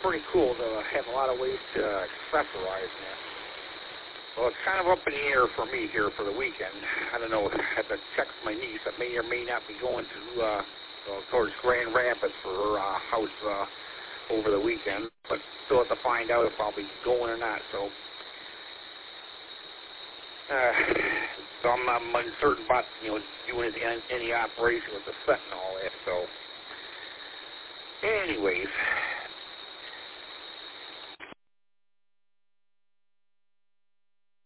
pretty cool to have a lot of ways to accessorize this. Well, it's kind of up in the air for me here for the weekend. I don't know. I have to check with my niece. I may or may not be going to towards Grand Rapids for her house over the weekend, but still have to find out if I'll be going or not. So I'm uncertain about doing any operation with the set and all that. So anyways.